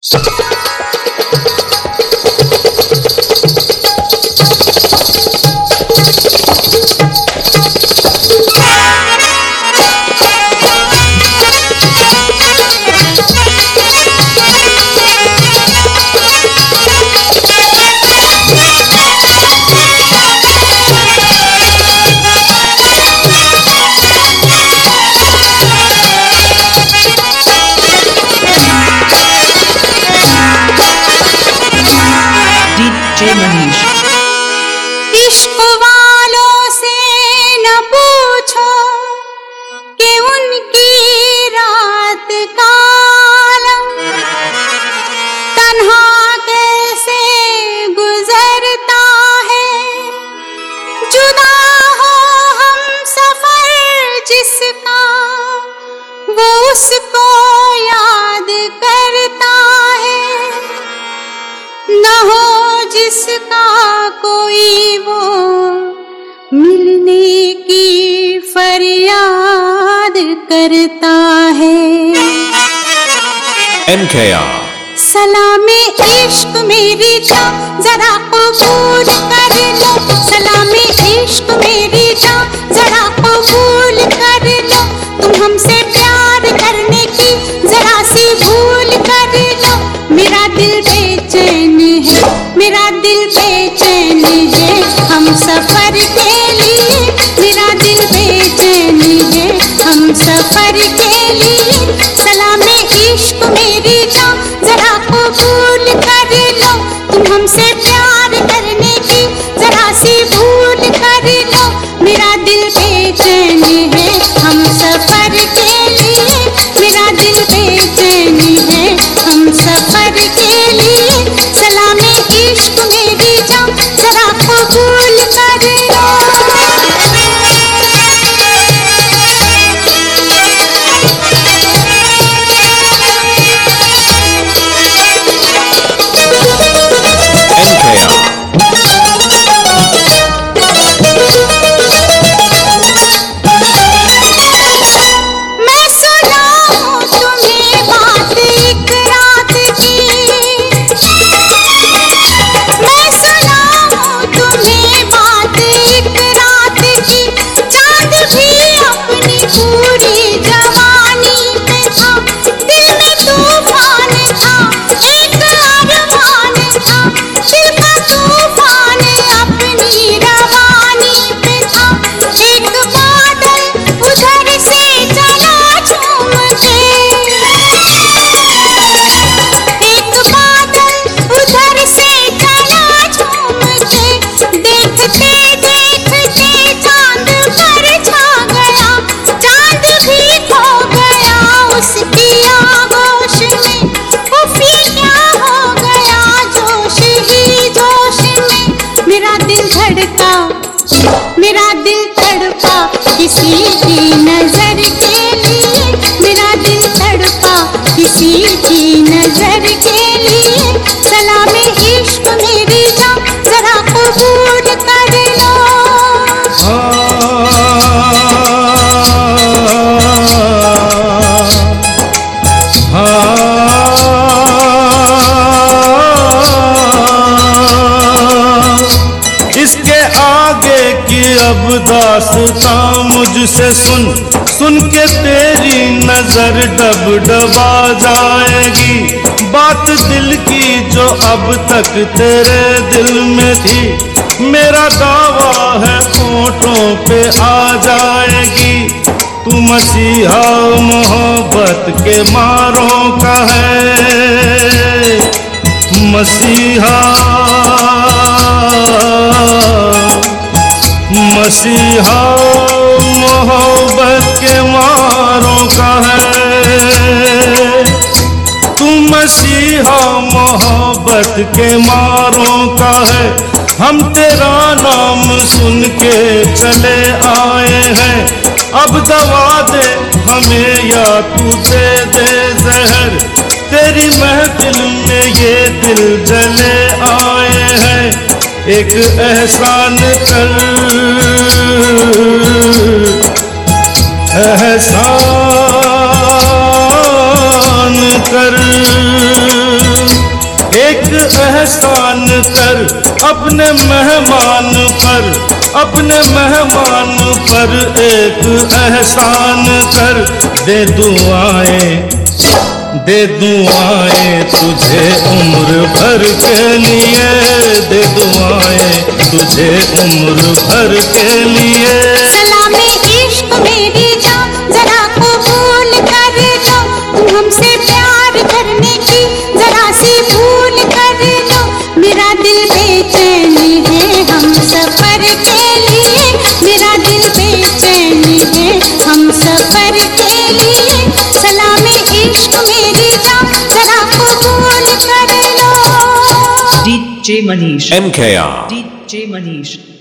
इश्क वालों से न पूछो कि उनकी रात काला तन्हा कैसे गुजरता है। जुदा हो हम सफर जिसका वो उसको याद करता है। न हो जिसका कोई वो मिलने की फरियाद करता है। NKR सलामे इश्क मेरी जान जरा कबूल कर लो। सलामे इश्क मेरी जान जरा कबूल कर लो। तुम हमसे प्यार करने की जरा सी भूल कर लो। मेरा दिल बेचैन है, मेरा दिल बेचैन है हम सफर के लिए। मेरा दिल बेचैन है हम सफर के लिए। सलामे इश्क मेरी जान जरा कबूल कर लो। तुम हमसे प्यार करने की जरा सी भूल कर लो। मेरा दिल बेचैन है हम सफर के लिए। मेरा दिल बेचैन है हम सफर के लिए। सलामे इश्क मेरी जान जरा कबूल कर लो। मैं सुनाऊं तुम्हें बात एक रात की। मैं सुनाऊं तुम्हें बात एक रात की। चांद भी अपनी पूरी जवानी पे था। दिल में तूफान था, एक अरमान था। दिल का तूफान अपनी रवानी पे था। एक बादल उधर से चला झूम के। एक बादल उधर से चला झूम के। देखते देखते चांद पर छा गया। चांद भी खो गया उसकी आगोश में। उफी क्या हो गया जोश ही जोश में। मेरा दिल धड़का, मेरा दिल तड़पा किसी की नजर के लिए। मेरा दिल तड़पा किसी की नजर के लिए। सलामे इश्क मेरी जान जरा कबूल कर लो। इसके आगे की अब दास्तां मुझसे सुन। सुन के तेरी नजर डब डबा जाएगी। बात दिल की जो अब तक तेरे दिल में थी। मेरा दावा है होठों पे आ जाएगी। तू मसीहा मोहब्बत के मारों का है। मसीहा मसीहा मोहब्बत के मारों का है। तू मसीहा मोहब्बत के मारों का है। हम तेरा नाम सुन के चले आए हैं। अब दवा दे हमें या तू दे दे जहर। तेरी महफिल में ये दिल जले आए हैं। एक एहसान कर, एहसान कर। एहसान कर अपने मेहमान पर, अपने मेहमान पर एक एहसान कर। दे दुआएं तुझे उम्र भर के लिए, दे दुआएं तुझे उम्र भर के लिए। सलामे इश्क मेरी जान जरा कबूल कर लो, तुम हमसे प्यार करने की जरा सी भूल कर लो। मेरा दिल बेचैन है हम सफर के लिए, मेरा दिल बेचैन है हम सफर के लिए। सलामे इश्क मेरी जान जरा कबूल कर लो। DJ Manish. MKR. DJ Manish.